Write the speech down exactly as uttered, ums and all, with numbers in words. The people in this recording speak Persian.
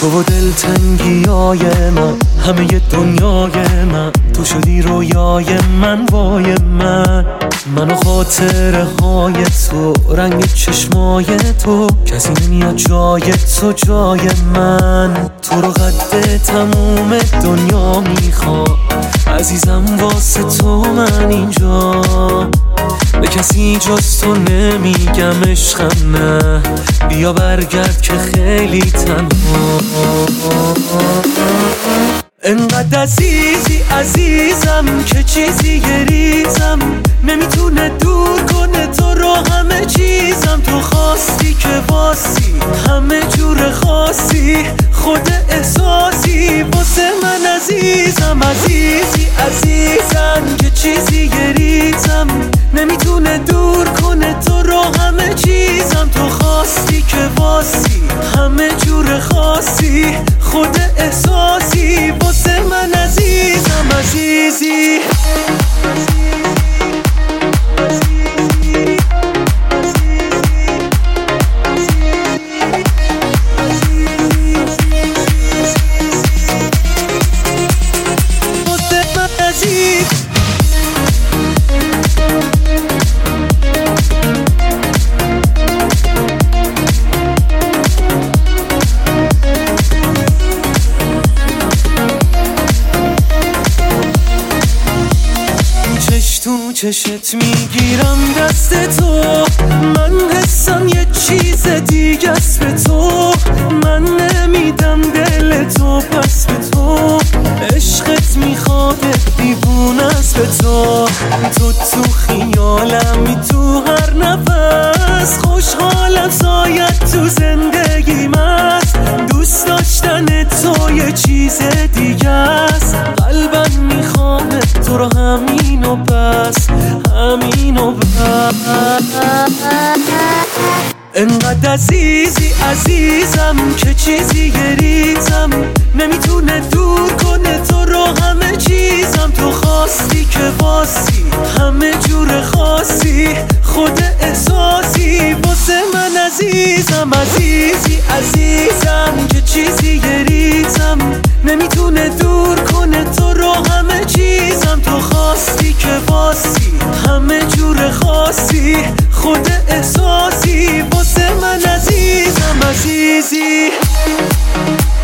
تو و دلتنگیای من، همه دنیای من، تو شدی رویای من، وای من. من و خاطره های تو، رنگ چشمای تو، کسی نمیاد جای تو جای من. تو رو قد تموم دنیا میخوام عزیزم، واسه تو من اینجا. به کسی جز تو نمیگم عشقم، نه بیا برگرد که خیلی تنها. انقدر عزیزی عزیزم که چیزی گریزم نمیتونه دور کنه تو رو، همه چیزم. تو خواستی که واسی همه جور خاصی، خود احساسی واسه من عزیزم. عزیزی عزیزم که چیزی گریزم نمیتونه دور کنه تو رو، همه چیزم. تو خواستی که واسی همه جور خاصی، خود احساسی واسه من عزیزم. عزیزی تو چشت میگیرم دست تو، من حسم یه چیز دیگه است به تو. من نمیدم دل تو پس به تو، عشقت میخواد دیوونه است به تو. تو تو خیالمی تو هر نفس، خوشحالم سایت تو زندگیم است. دوست داشتن تو یه چیز دیگه است، قلبم میخواد تو رو همین و بس، همین و بس. انقدر عزیزی عزیزم که چیزی گریزم نمیتونه دور کنه تو رو، همه چیزم. تو خواستی که واسی همه جور خاصی، خود احساسی واسه من عزیزم. عزیزی عزیزم که چیزی گریزم نمیتونه دور کنه تو رو، همه چیزم. تو خواستی که واسی همه جور خاصی، خود احساسی واسه من عزیزم. عزیزی